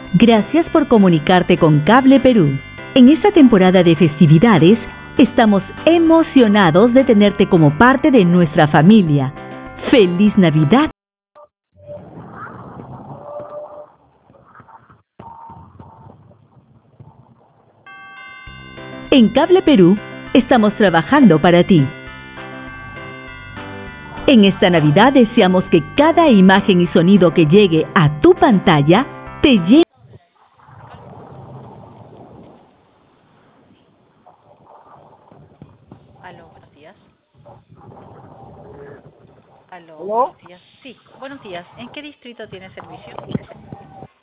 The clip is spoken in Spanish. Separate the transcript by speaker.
Speaker 1: Gracias por comunicarte con Cable Perú. En esta temporada de festividades, estamos emocionados de tenerte como parte de nuestra familia. ¡Feliz Navidad! En Cable Perú, estamos trabajando para ti. En esta Navidad deseamos que cada imagen y sonido que llegue a tu pantalla te lleve.
Speaker 2: Aló, buenos días. Aló,
Speaker 3: ¿Aló?
Speaker 2: buenos días. Sí, buenos días. ¿En qué distrito tiene servicio?